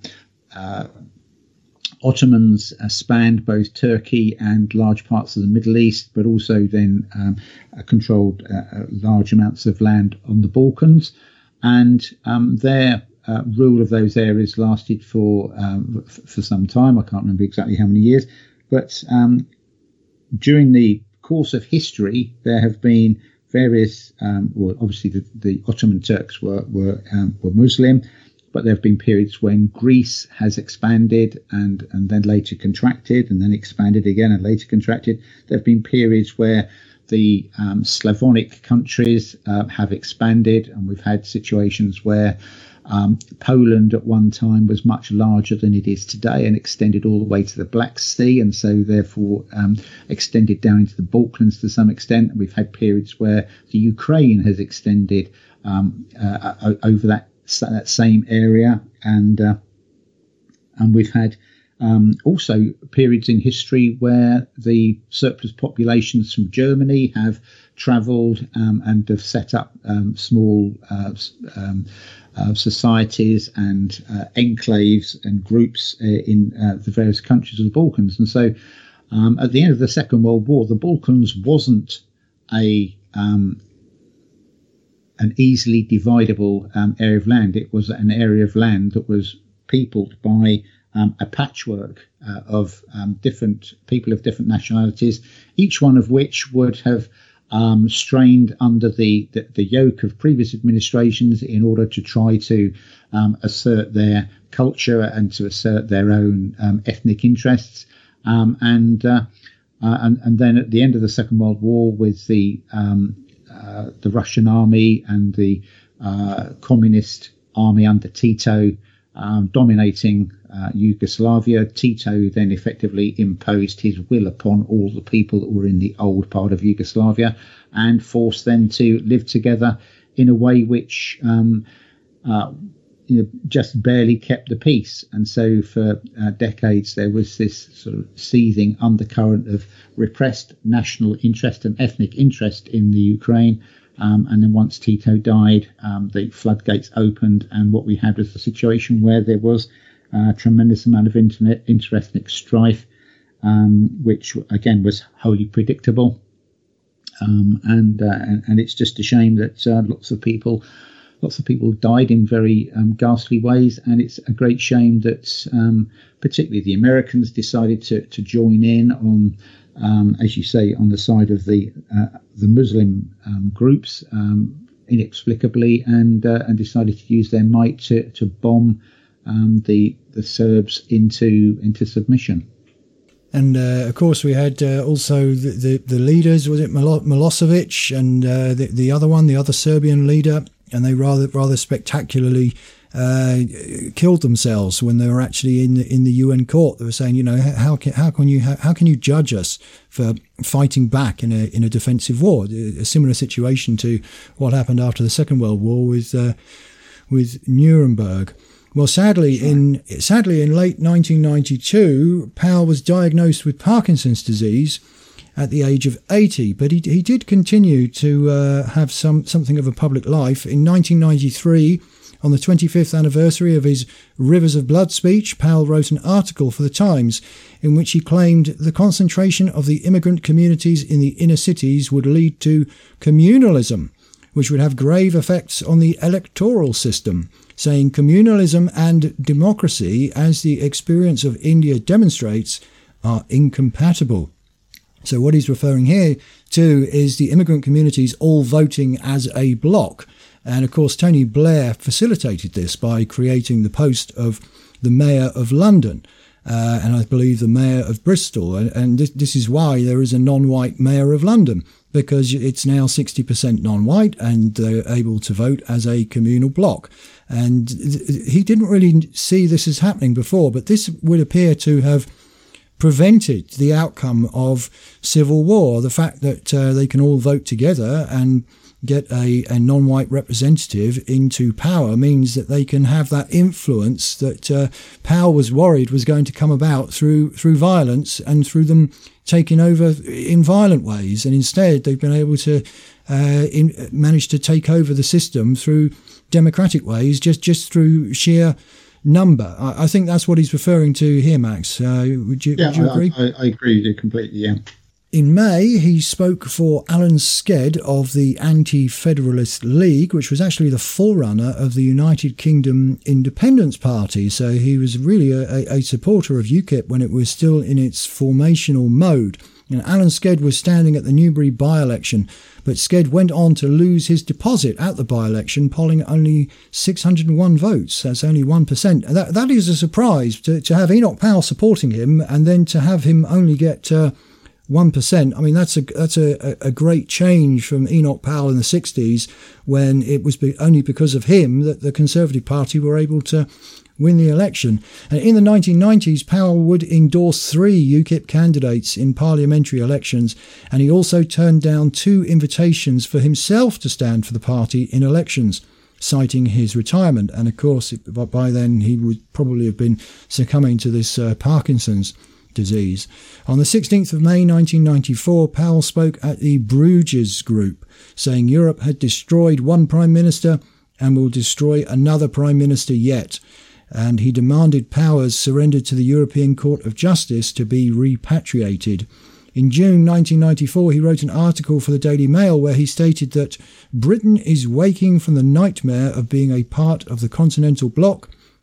Ottomans spanned both Turkey and large parts of the Middle East, but also then controlled large amounts of land on the Balkans. And their rule of those areas lasted for some time. I can't remember exactly how many years. But during the course of history, there have been various, obviously the Ottoman Turks were Muslim, but there have been periods when Greece has expanded and then later contracted and then expanded again and later contracted. There have been periods where the Slavonic countries have expanded, and we've had situations where Poland at one time was much larger than it is today and extended all the way to the Black Sea, and so therefore extended down into the Balkans to some extent. And we've had periods where the Ukraine has extended over that same area, and we've had also periods in history where the surplus populations from Germany have travelled and have set up small societies and enclaves and groups in the various countries of the Balkans. And so at the end of the Second World War, the Balkans wasn't an easily dividable area of land. It was an area of land that was peopled by a patchwork of different people of different nationalities, each one of which would have strained under the yoke of previous administrations in order to try to assert their culture and to assert their own ethnic interests. And then at the end of the Second World War, with the Russian army and the communist army under Tito dominating Yugoslavia, Tito then effectively imposed his will upon all the people that were in the old part of Yugoslavia and forced them to live together in a way which just barely kept the peace. And so for decades there was this sort of seething undercurrent of repressed national interest and ethnic interest in the Ukraine. And then once Tito died, the floodgates opened, and what we had was a situation where there was a tremendous amount of ethnic strife, which again was wholly predictable. And it's just a shame that lots of people died in very ghastly ways, and it's a great shame that particularly the Americans decided to join in on, as you say, on the side of the Muslim groups inexplicably, and decided to use their might to bomb the Serbs into submission. And of course, we had also the leaders. Was it Milosevic and the other one, the other Serbian leader? And they rather spectacularly killed themselves when they were actually in the UN court. They were saying, how can you judge us for fighting back in a defensive war? A similar situation to what happened after the Second World War with Nuremberg. Well, sadly, in late 1992, Powell was diagnosed with Parkinson's disease at the age of 80, but he did continue to have something of a public life. In 1993, on the 25th anniversary of his Rivers of Blood speech, Powell wrote an article for the Times in which he claimed the concentration of the immigrant communities in the inner cities would lead to communalism, which would have grave effects on the electoral system, saying communalism and democracy, as the experience of India demonstrates, are incompatible. So what he's referring here to is the immigrant communities all voting as a bloc. And of course, Tony Blair facilitated this by creating the post of the Mayor of London, and I believe the Mayor of Bristol. And this is why there is a non-white Mayor of London, because it's now 60% non-white and they're able to vote as a communal bloc. And he didn't really see this as happening before, but this would appear to have prevented the outcome of civil war. The fact that they can all vote together and get a non-white representative into power means that they can have that influence that Powell was worried was going to come about through violence and through them taking over in violent ways. And instead, they've been able to manage to take over the system through democratic ways, just through sheer number. I think that's what he's referring to here, Max. Would you agree? I agree with you completely, yeah. In May, he spoke for Alan Sked of the Anti-Federalist League, which was actually the forerunner of the United Kingdom Independence Party. So he was really a supporter of UKIP when it was still in its formational mode. And Alan Sked was standing at the Newbury by-election, but Sked went on to lose his deposit at the by-election, polling only 601 votes. That's only 1%. And that is a surprise to have Enoch Powell supporting him and then to have him only get 1%. I mean, that's a great change from Enoch Powell in the 60s, when it was only because of him that the Conservative Party were able to win the election. And in the 1990s, Powell would endorse 3 UKIP candidates in parliamentary elections, and he also turned down 2 invitations for himself to stand for the party in elections, citing his retirement. And of course, by then he would probably have been succumbing to this Parkinson's disease. On the 16th of May 1994, Powell spoke at the Bruges Group, saying Europe had destroyed one prime minister and will destroy another prime minister yet. And he demanded powers surrendered to the European Court of Justice to be repatriated. In June 1994, he wrote an article for the Daily Mail where he stated that Britain is waking from the nightmare of being a part of the continental bloc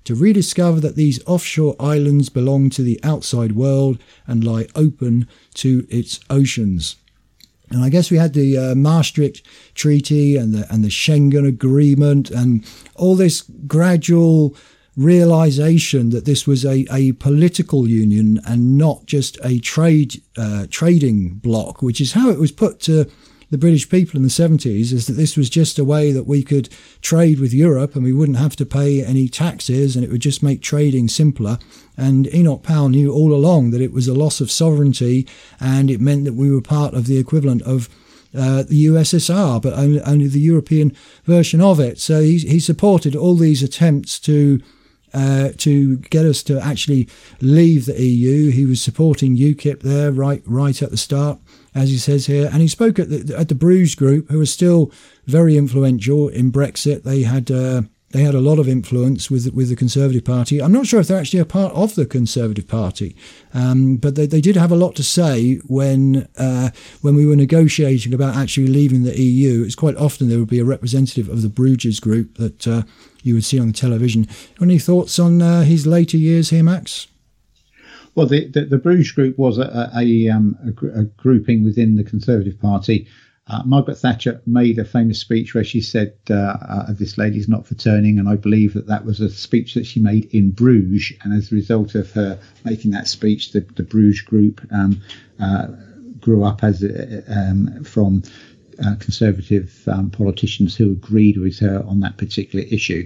to rediscover that these offshore islands belong to the outside world and lie open to its oceans. And I guess we had the Maastricht Treaty and the Schengen Agreement and all this gradual realization that this was a political union and not just a trading bloc, which is how it was put to the British people in the 70s, is that this was just a way that we could trade with Europe and we wouldn't have to pay any taxes and it would just make trading simpler. And Enoch Powell knew all along that it was a loss of sovereignty and it meant that we were part of the equivalent of the USSR, but only the European version of it. So he supported all these attempts to get us to actually leave the EU. He was supporting UKIP there right at the start, as he says here. And he spoke at the Bruges Group, who are still very influential in Brexit. They had a lot of influence with the Conservative Party. I'm not sure if they're actually a part of the Conservative Party, but they did have a lot to say when we were negotiating about actually leaving the EU. It's quite often there would be a representative of the Bruges Group that you would see on the television. Any thoughts on his later years here, Max? Well, the Bruges Group was a grouping within the Conservative Party. Margaret Thatcher made a famous speech where she said, this lady's not for turning, and I believe that was a speech that she made in Bruges, and as a result of her making that speech, the Bruges Group grew up as from Conservative politicians who agreed with her on that particular issue.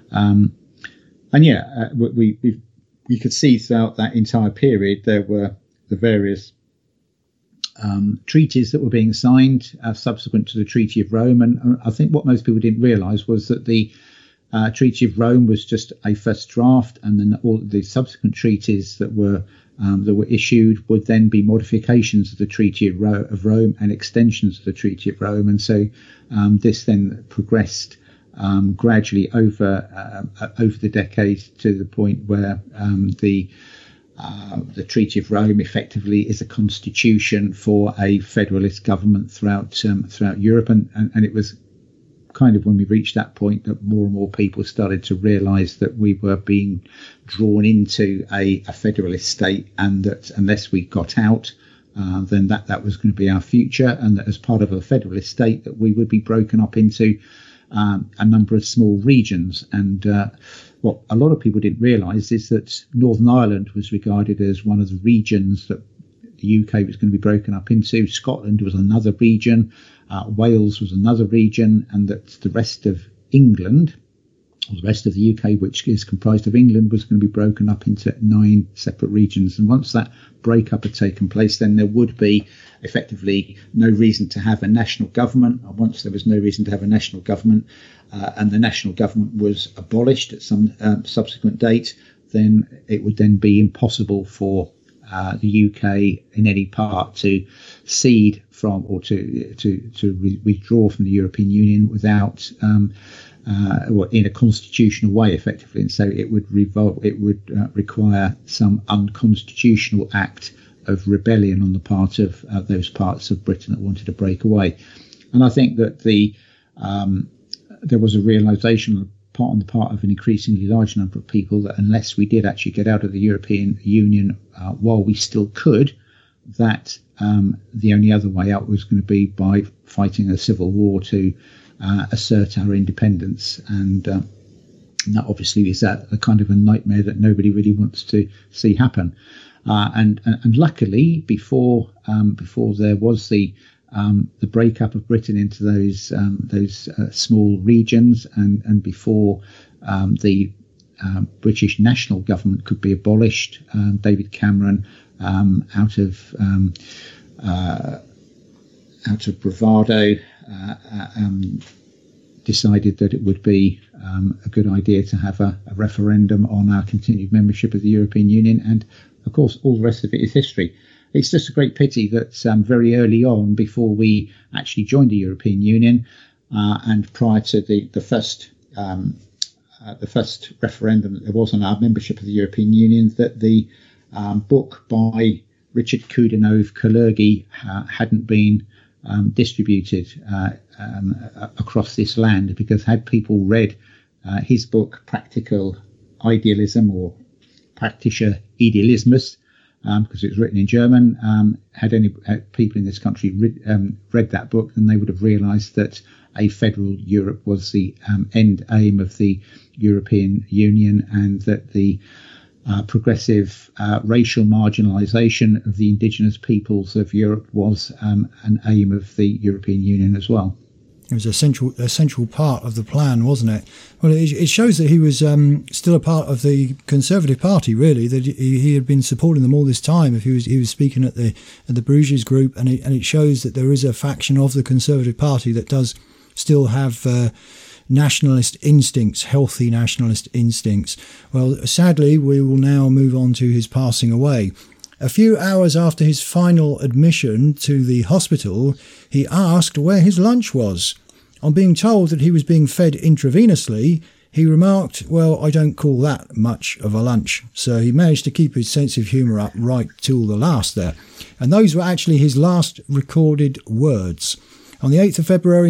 We could see throughout that entire period there were the various treaties that were being signed subsequent to the Treaty of Rome. And I think what most people didn't realise was that the Treaty of Rome was just a first draft, and then all the subsequent treaties that were issued would then be modifications of the Treaty of Rome and extensions of the Treaty of Rome. And so this then progressed gradually over the decades to the point where the Treaty of Rome effectively is a constitution for a federalist government throughout Europe, and it was kind of when we reached that point that more and more people started to realise that we were being drawn into a federalist state, and that unless we got out, then that was going to be our future, and that as part of a federalist state that we would be broken up into a number of small regions. And what a lot of people didn't realise is that Northern Ireland was regarded as one of the regions that the UK was going to be broken up into. Scotland was another region, Wales was another region, and that the rest of England, or the rest of the UK, which is comprised of England, was going to be broken up into 9 separate regions. And once that breakup had taken place, then there would be effectively no reason to have a national government. And once there was no reason to have a national government, and the national government was abolished at some subsequent date, then it would then be impossible for the UK in any part to cede from or to withdraw from the European Union without in a constitutional way, effectively. And so it would require some unconstitutional act of rebellion on the part of those parts of Britain that wanted to break away. And I think that there was a realisation on the part of an increasingly large number of people that unless we did actually get out of the European Union while we still could, that the only other way out was going to be by fighting a civil war to assert our independence. And that obviously is a kind of a nightmare that nobody really wants to see happen. And luckily, before there was the breakup of Britain into those small regions, and before the British national government could be abolished, David Cameron, out of bravado, decided that it would be a good idea to have a referendum on our continued membership of the European Union. And of course, all the rest of it is history. It's just a great pity that very early on, before we actually joined the European Union, and prior to the first referendum that there was on our membership of the European Union, that the book by Richard Coudenhove-Kalergi hadn't been distributed across this land, because had people read his book, Practical Idealism, or Praktischer Idealismus, because it was written in German. Had people in this country read that book, then they would have realised that a federal Europe was the end aim of the European Union, and that the progressive racial marginalisation of the indigenous peoples of Europe was an aim of the European Union as well. It was a central part of the plan, wasn't it? Well, it shows that he was still a part of the Conservative Party, really. That he had been supporting them all this time. If he was speaking at the Bruges group, and it shows that there is a faction of the Conservative Party that does still have nationalist instincts, healthy nationalist instincts. Well, sadly, we will now move on to his passing away. A few hours after his final admission to the hospital, he asked where his lunch was. On being told that he was being fed intravenously, he remarked, "Well, I don't call that much of a lunch." So he managed to keep his sense of humour up right till the last there. And those were actually his last recorded words. On the 8th of February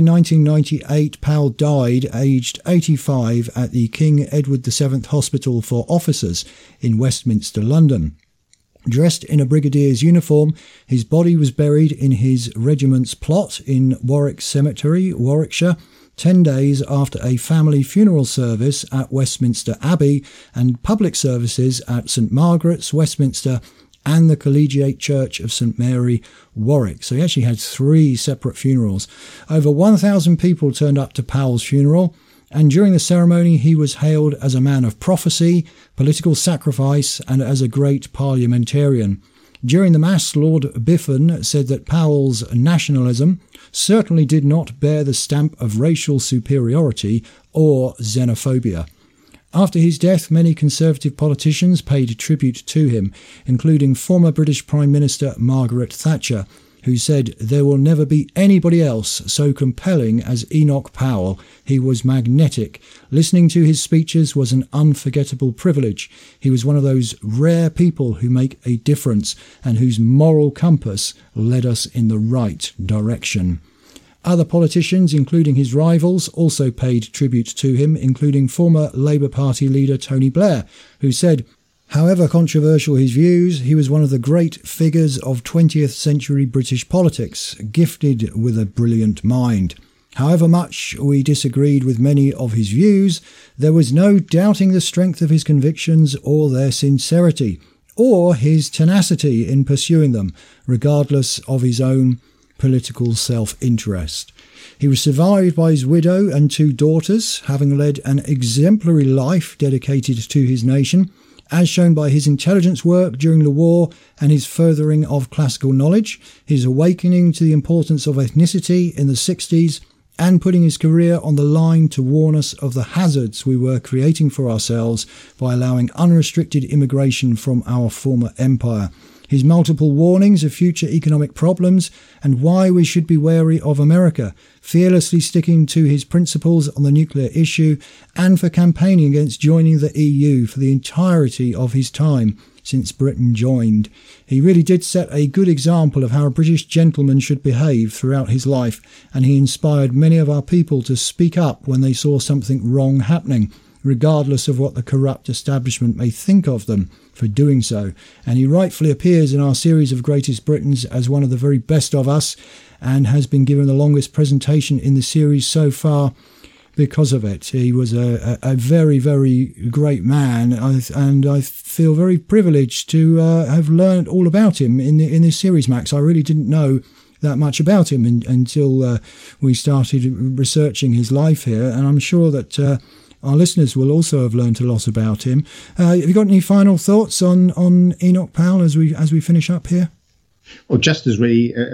1998, Powell died aged 85 at the King Edward VII Hospital for Officers in Westminster, London. Dressed in a brigadier's uniform, his body was buried in his regiment's plot in Warwick Cemetery, Warwickshire, 10 days after a family funeral service at Westminster Abbey and public services at St Margaret's, Westminster, and the Collegiate Church of St Mary, Warwick. So he actually had 3 separate funerals. Over 1,000 people turned up to Powell's funeral, and during the ceremony he was hailed as a man of prophecy, political sacrifice, and as a great parliamentarian. During the Mass, Lord Biffen said that Powell's nationalism certainly did not bear the stamp of racial superiority or xenophobia. After his death, many Conservative politicians paid tribute to him, including former British Prime Minister Margaret Thatcher, who said, "There will never be anybody else so compelling as Enoch Powell. He was magnetic. Listening to his speeches was an unforgettable privilege. He was one of those rare people who make a difference and whose moral compass led us in the right direction." Other politicians, including his rivals, also paid tribute to him, including former Labour Party leader Tony Blair, who said, "However controversial his views, he was one of the great figures of 20th century British politics, gifted with a brilliant mind. However much we disagreed with many of his views, there was no doubting the strength of his convictions or their sincerity, or his tenacity in pursuing them, regardless of his own political self-interest." He was survived by his widow and 2 daughters, having led an exemplary life dedicated to his nation, as shown by his intelligence work during the war and his furthering of classical knowledge, his awakening to the importance of ethnicity in the 60s, and putting his career on the line to warn us of the hazards we were creating for ourselves by allowing unrestricted immigration from our former empire. His multiple warnings of future economic problems and why we should be wary of America, fearlessly sticking to his principles on the nuclear issue, and for campaigning against joining the EU for the entirety of his time since Britain joined. He really did set a good example of how a British gentleman should behave throughout his life, and he inspired many of our people to speak up when they saw something wrong happening, regardless of what the corrupt establishment may think of them for doing so. And he rightfully appears in our series of Greatest Britons as one of the very best of us, and has been given the longest presentation in the series so far because of it. He was a very, very great man, and I feel very privileged to have learned all about him in this series, Max. I really didn't know that much about him until we started researching his life here, and I'm sure that our listeners will also have learned a lot about him. Have you got any final thoughts on Enoch Powell as we finish up here? Well, just as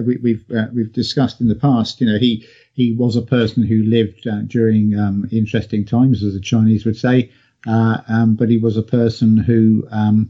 we've discussed in the past, he was a person who lived during interesting times, as the Chinese would say, but he was a person who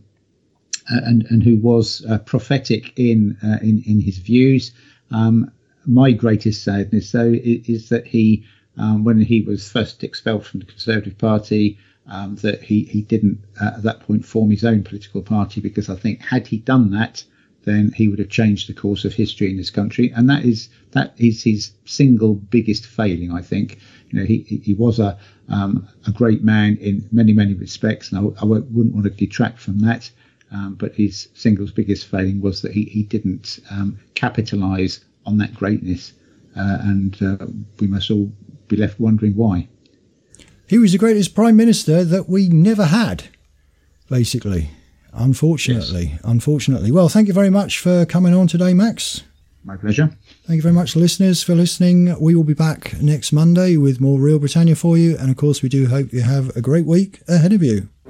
and who was prophetic in his views. My greatest sadness, though, is that he, when he was first expelled from the Conservative Party, that he didn't at that point form his own political party, because I think had he done that, then he would have changed the course of history in this country. And that is his single biggest failing, I think. He was a great man in many, many respects, and I wouldn't want to detract from that. But his single biggest failing was that he didn't capitalise on that greatness, and we must all be left wondering why. He was the greatest Prime Minister that we never had, basically. Unfortunately. Yes. Unfortunately. Well, thank you very much for coming on today, Max. My pleasure. Thank you very much, listeners, for listening. We will be back next Monday with more Real Britannia for you. And, of course, we do hope you have a great week ahead of you.